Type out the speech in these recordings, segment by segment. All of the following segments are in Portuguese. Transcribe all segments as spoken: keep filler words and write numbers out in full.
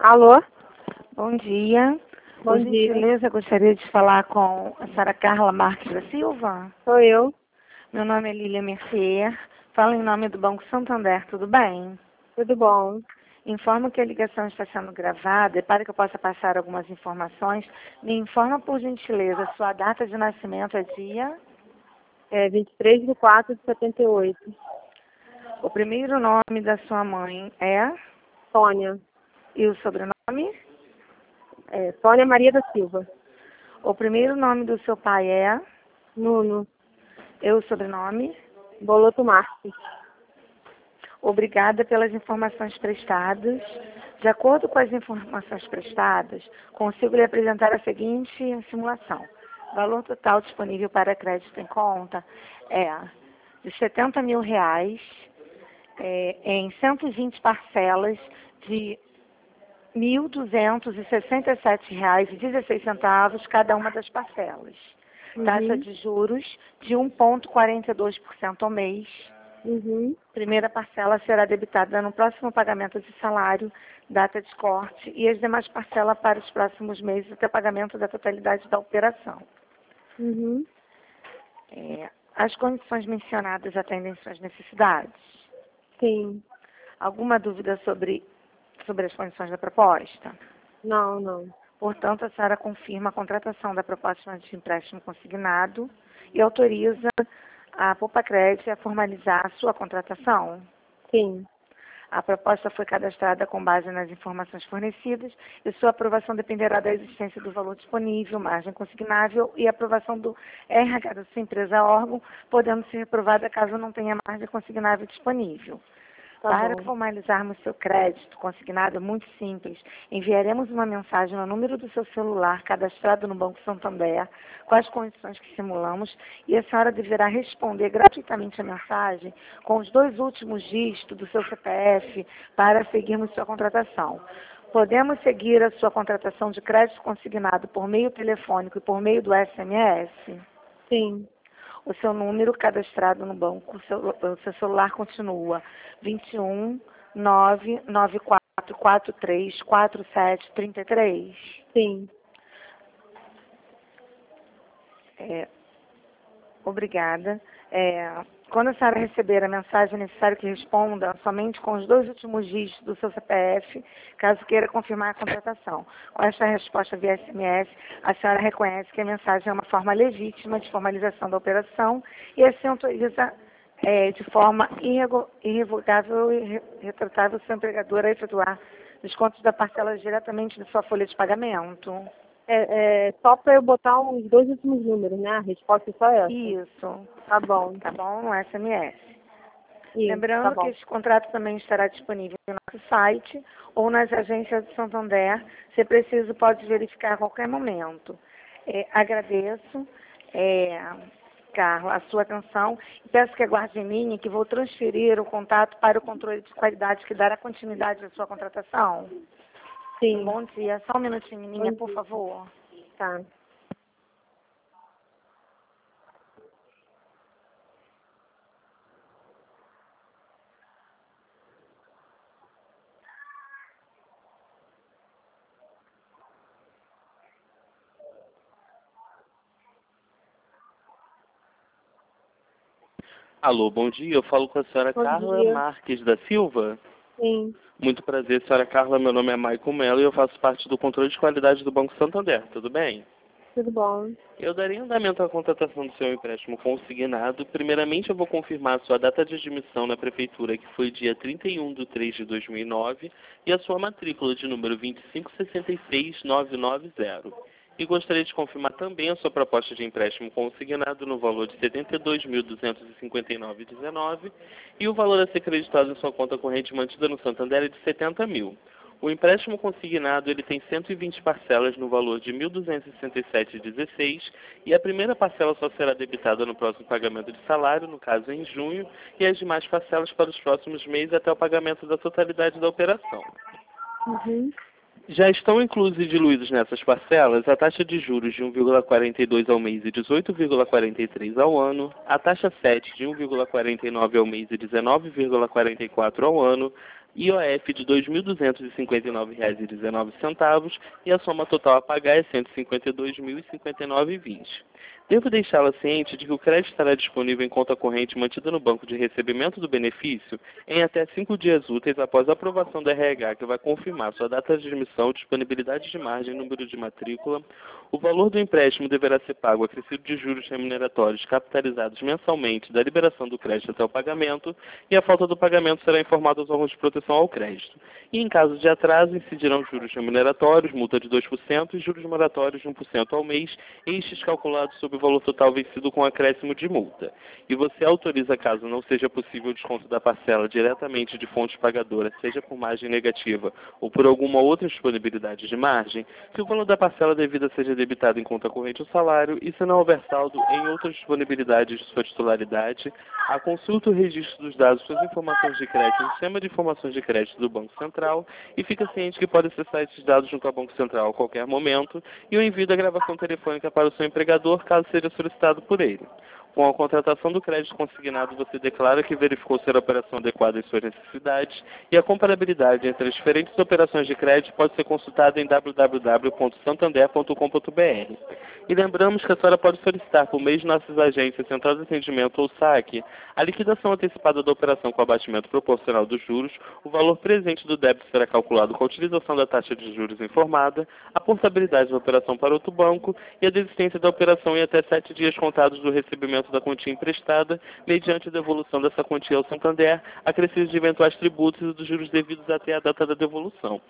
Alô? Bom dia. Bom Por dia. gentileza, gostaria de falar com a senhora Carla Marques da Silva. Sou eu. Meu nome é Lília Mercier. Falo em nome do Banco Santander, tudo bem? Tudo bom? Informo que a ligação está sendo gravada e para que eu possa passar algumas informações, me informa por gentileza, sua data de nascimento é dia? É vinte e três de quatro de setenta e oito. O primeiro nome da sua mãe é? Sônia. E o sobrenome? É, Sônia Maria da Silva. O primeiro nome do seu pai é? Nuno. E o sobrenome? Boloto Marques. Obrigada pelas informações prestadas. De acordo com as informações prestadas, consigo lhe apresentar a seguinte simulação. O valor total disponível para crédito em conta é de setenta mil reais é, em cento e vinte parcelas de mil duzentos e sessenta e sete reais e dezesseis centavos cada uma das parcelas. Uhum. Taxa de juros de um vírgula quarenta e dois por cento ao mês. Uhum. Primeira parcela será debitada no próximo pagamento de salário, data de corte, e as demais parcelas para os próximos meses até pagamento da totalidade da operação. Uhum. É, as condições mencionadas atendem suas necessidades. Sim. Alguma dúvida sobre, sobre as condições da proposta? Não, não. Portanto, a senhora confirma a contratação da proposta de empréstimo consignado e autoriza a Poupa-Crédito a formalizar a sua contratação. Sim. A proposta foi cadastrada com base nas informações fornecidas e sua aprovação dependerá da existência do valor disponível, margem consignável e aprovação do R H da sua empresa órgão, podendo ser aprovada caso não tenha margem consignável disponível. Tá Para bom. formalizarmos seu crédito consignado, é muito simples. Enviaremos uma mensagem no número do seu celular cadastrado no Banco Santander, com as condições que simulamos, e a senhora deverá responder gratuitamente a mensagem com os dois últimos dígitos do seu C P F para seguirmos sua contratação. Podemos seguir a sua contratação de crédito consignado por meio telefônico e por meio do S M S? Sim. O seu número cadastrado no banco, o seu, o seu celular continua vinte e um, nove nove quatro quatro três quatro sete três três. Sim. É, obrigada. É, quando a senhora receber a mensagem, é necessário que responda somente com os dois últimos dígitos do seu C P F, caso queira confirmar a contratação. Com esta resposta via S M S, a senhora reconhece que a mensagem é uma forma legítima de formalização da operação e assim autoriza é, de forma irrego- irrevogável e retratável o seu empregador a efetuar descontos da parcela diretamente da sua folha de pagamento. É, é só para eu botar os dois últimos números, né? A resposta é só essa? Isso. Tá bom. Tá bom? No S M S. Isso, Lembrando tá bom. que este contrato também estará disponível no nosso site ou nas agências de Santander. Se preciso, pode verificar a qualquer momento. É, agradeço, é, Carla, a sua atenção e peço que aguarde em linha que vou transferir o contato para o controle de qualidade que dará continuidade à sua contratação. Sim. Bom dia. Só um minutinho em linha, Bom por dia. favor. Tá. Alô, bom dia. Eu falo com a senhora Bom Carla dia. Marques da Silva. Sim. Muito prazer, senhora Carla. Meu nome é Maicon Mello e eu faço parte do controle de qualidade do Banco Santander. Tudo bem? Tudo bom. Eu daria andamento à contratação do seu empréstimo consignado. Primeiramente, eu vou confirmar a sua data de admissão na prefeitura, que foi dia trinta e um de três de dois mil e nove, e a sua matrícula de número vinte e cinco seis seis nove nove zero. E gostaria de confirmar também a sua proposta de empréstimo consignado no valor de setenta e dois mil duzentos e cinquenta e nove reais e dezenove centavos e o valor a ser creditado em sua conta corrente mantida no Santander é de setenta mil. O empréstimo consignado ele tem cento e vinte parcelas no valor de mil duzentos e sessenta e sete reais e dezesseis centavos e a primeira parcela só será debitada no próximo pagamento de salário, no caso em junho, e as demais parcelas para os próximos meses até o pagamento da totalidade da operação. Uhum. Já estão inclusos e diluídos nessas parcelas a taxa de juros de um vírgula quarenta e dois ao mês e dezoito vírgula quarenta e três ao ano, a taxa sete de um vírgula quarenta e nove ao mês e dezenove vírgula quarenta e quatro ao ano, I O F de dois mil duzentos e cinquenta e nove reais e dezenove centavos e a soma total a pagar é cento e cinquenta e dois mil e cinquenta e nove reais e vinte centavos. Devo deixá-la ciente de que o crédito estará disponível em conta corrente mantida no banco de recebimento do benefício em até cinco dias úteis após a aprovação do R H, que vai confirmar sua data de admissão, disponibilidade de margem, número de matrícula. O valor do empréstimo deverá ser pago acrescido de juros remuneratórios capitalizados mensalmente da liberação do crédito até o pagamento, e a falta do pagamento será informada aos órgãos de proteção ao crédito. E em caso de atraso, incidirão juros remuneratórios, multa de dois por cento e juros moratórios de um por cento ao mês, estes calculados sobre o valor total vencido com acréscimo de multa. E você autoriza, caso não seja possível o desconto da parcela diretamente de fonte pagadora, seja por margem negativa ou por alguma outra disponibilidade de margem, que o valor da parcela devida seja debitado em conta corrente ou salário, e se não houver saldo em outras disponibilidades de sua titularidade, a consulta o registro dos dados suas informações de crédito no Sistema de Informações de Crédito do Banco Central, e fica ciente que pode acessar esses dados junto ao Banco Central a qualquer momento, e o envio da gravação telefônica para o seu empregador, caso seja solicitado por ele. Com a contratação do crédito consignado, você declara que verificou ser a operação adequada às suas necessidades, e a comparabilidade entre as diferentes operações de crédito pode ser consultada em w w w ponto santander ponto com ponto b r. E lembramos que a senhora pode solicitar por meio de nossas agências, Central de Atendimento ou saque, a liquidação antecipada da operação com abatimento proporcional dos juros. O valor presente do débito será calculado com a utilização da taxa de juros informada, a portabilidade da operação para outro banco e a desistência da operação em até sete dias contados do recebimento da quantia emprestada, mediante a devolução dessa quantia ao Santander, acrescidos de eventuais tributos e dos juros devidos até a data da devolução.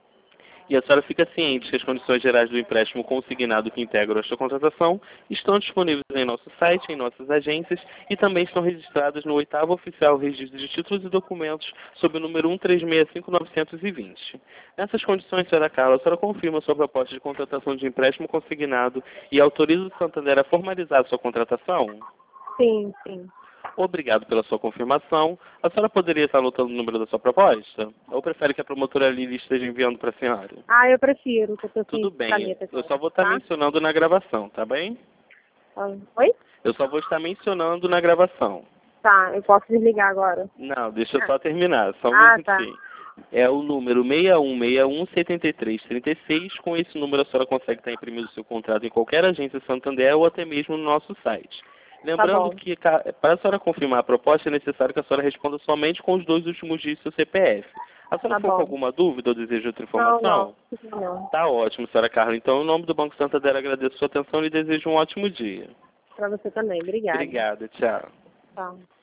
E a senhora fica ciente que as condições gerais do empréstimo consignado que integram esta contratação estão disponíveis em nosso site, em nossas agências, e também estão registradas no oitavo Oficial Registro de Títulos e Documentos, sob o número um três seis cinco nove dois zero. Nessas condições, senhora Carla, a senhora confirma sua proposta de contratação de empréstimo consignado e autoriza o Santander a formalizar sua contratação? Sim, sim. Obrigado pela sua confirmação. A senhora poderia estar anotando o número da sua proposta? Ou prefere que a promotora Lili esteja enviando para a senhora? Ah, eu prefiro. Que eu tô Tudo sem bem. caneta aqui, Eu só vou estar tá? mencionando na gravação, tá bem? Ah, Oi? Eu só vou estar mencionando na gravação. Tá, eu posso desligar agora. Não, deixa eu só terminar. Só um Ah, minutinho. É o número seis um seis um sete três três seis. Com esse número a senhora consegue estar imprimindo o seu contrato em qualquer agência Santander ou até mesmo no nosso site. Lembrando Tá que, para a senhora confirmar a proposta, é necessário que a senhora responda somente com os dois últimos dígitos do seu C P F. A senhora Tá ficou com bom. alguma dúvida ou deseja outra informação? Não, não. não. Tá ótimo, senhora Carla. Então, em nome do Banco Santander, agradeço a sua atenção e desejo um ótimo dia. Pra você também. Obrigada. Obrigada, tchau. Tchau.